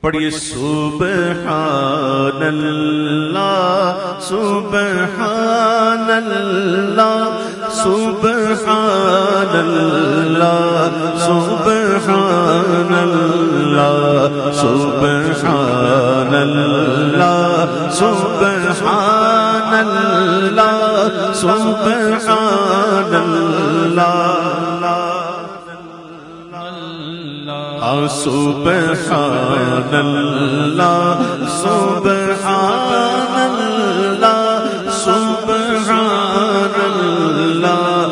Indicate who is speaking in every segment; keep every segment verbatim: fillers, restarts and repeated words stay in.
Speaker 1: پڑھیے سبحان اللہ سبحان اللہ سبحان اللہ سبحان اللہ سبحان اللہ سبحان اللہ سبحان اللہ سبحان اللہ سبحان اللہ سبحان اللہ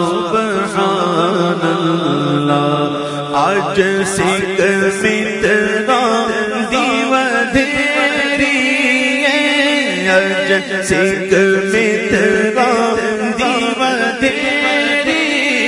Speaker 1: سبحان اللہ آج سکھ مترا دیو دھیری آج سکھ مترا دیو دھیری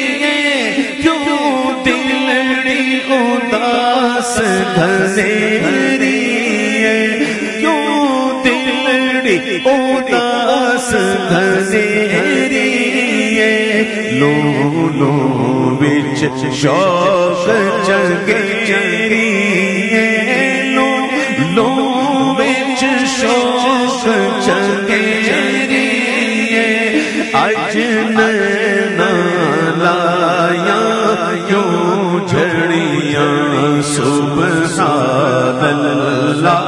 Speaker 1: اداس دھنیری کیوں دلڑی اداس دھنیری لو لو وچ شوق جگیری لو لو وچ شوق جگیری اج نینا لایا کیوں جھڑیاں سبحان اللہ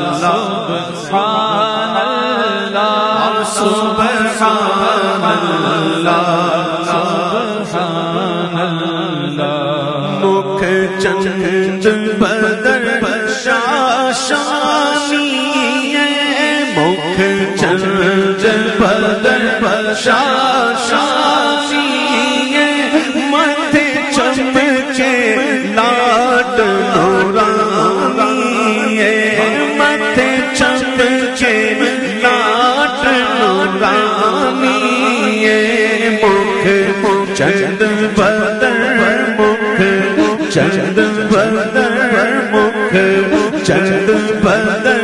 Speaker 1: سبحان اللہ سبحان اللہ سبحان اللہ مکھ چند بدر شاشانی مکھ چند بدر شاشانی متھے چمکے لاٹ نورانی متھے چمکے لاٹ نورانی مکھ چند بدر مکھ چند بدر مکھ چند بدر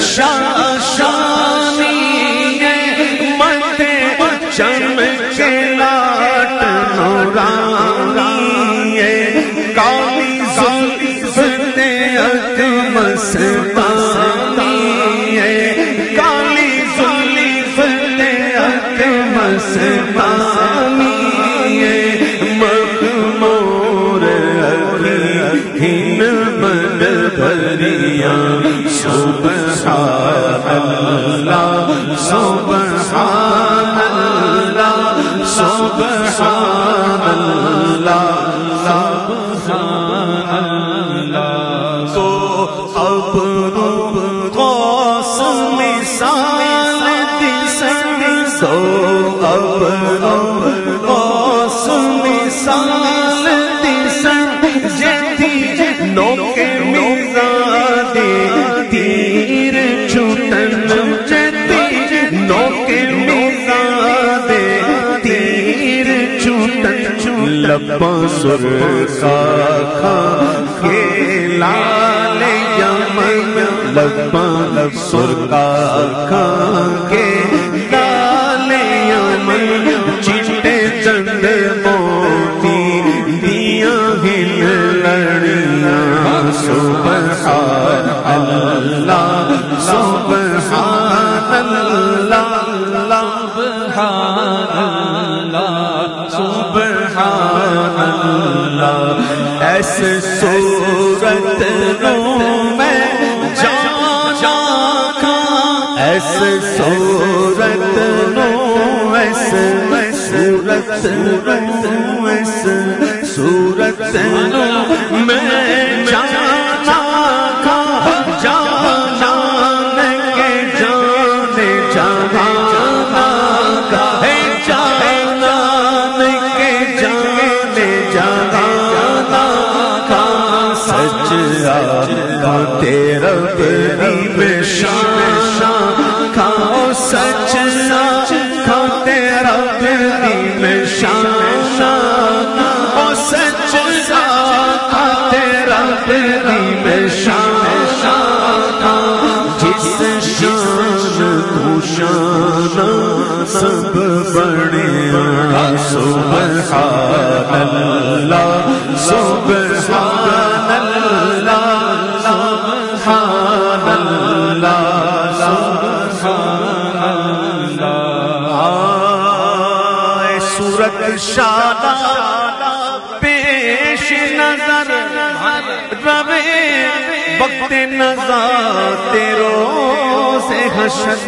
Speaker 1: شاشانی متھے چمکے لاٹ نورانی کالی زلف نے اک مستانی کالی زلف نے اک مستانی مغمور اکھیں من بھریاں سبحان اللہ سبحان اللہ سبحان اللہ سبحان اللہ تو اب روپ غوث مثال دسن تو اب روپ غوث مثال دسن جیتی نوکے میزادے تیر چھٹن جیتی نوکے میزادے تیر چھٹن لباں سرخا کھا کے لال یمن لباں سرخا کھا کے لال یمن چٹے چند موتی دیا ہل لڑیاں سبحان اللہ سبحان اللہ سبحان اللہ سبحان اللہ ایسے صورت رو میں جا جا کھا ایسے صورت رو ایسے صورت رو ایسے صورت رو میں جانا کھا جانا کے جانے جانا کا ہے جانا کے جانے جانا کا سچ آ تیرا بری میں شان کھاؤ سچ کھا تیرا بری میں شان او سچ کھا تیرا بری میں شان جس شان تو شان سب بڑے سبحان اللہ سبحان اللہ سبحان اللہ سبحان اللہ صورت شادہ پیش نظر روے وقت نظر روز حشر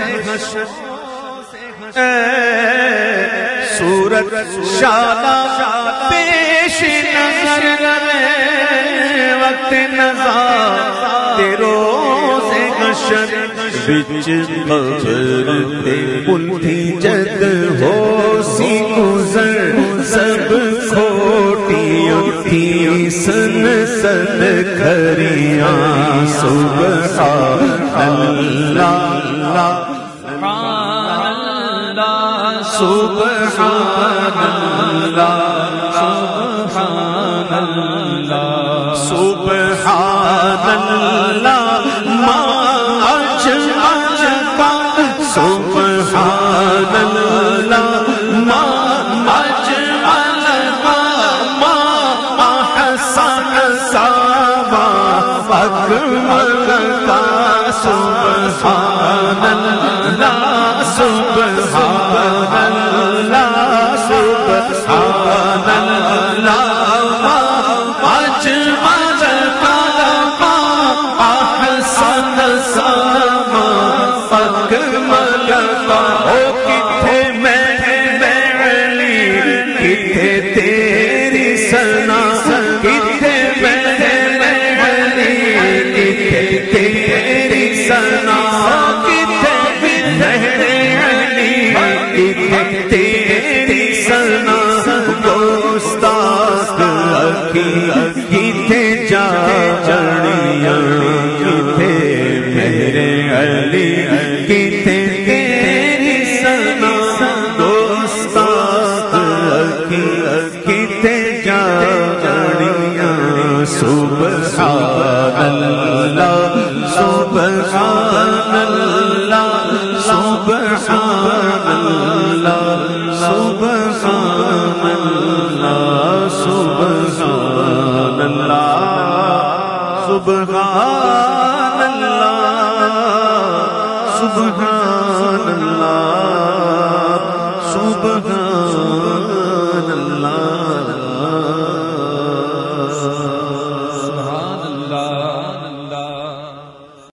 Speaker 1: صورت شادہ پیش نظر روے وقت نظر روز حشر بچ قبر تے پلٹھی جد ہو سی گزر سب کھوٹی اٹھی سن سن کھریاں سبحان اللہ سبحان اللہ سبحان اللہ سبحان اللہ ما اجمل کا سبحان اللہ ما اجمل کا ما احسن سما اکمل کا سبحان اللہ سبحان اللہ سبحان اللہ اجمل کا احسن سما اکمل کا او کتھے میں علی کتھے تیری ثنا کتھے میں علی کتھے تیری ثنا کتھے تیری ثنا گستاخ اکھی کتھے جا جڑیاں کتھے میرے علی کتھے تیری ثنا گستاخ اکھی کتھے جا جڑیاں سبحان اللہ سبحان اللہ سبحان اللہ سبحان اللہ سبحان اللہ سبحان اللہ سبحان اللہ سبحان